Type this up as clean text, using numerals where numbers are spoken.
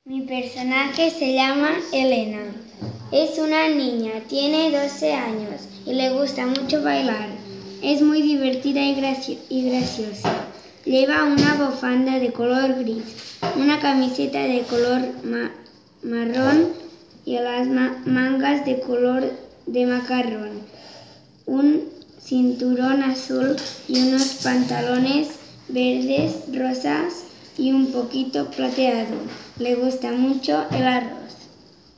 Mi personaje se llama Elena. Es una niña, tiene 12 años y le gusta mucho bailar. Es muy divertida y graciosa. Lleva una bufanda de color gris, una camiseta de color marrón y las mangas de color de macarrón, un cinturón azul y unos pantalones verdes, rosas y un poquito plateado. Le gusta mucho el arroz.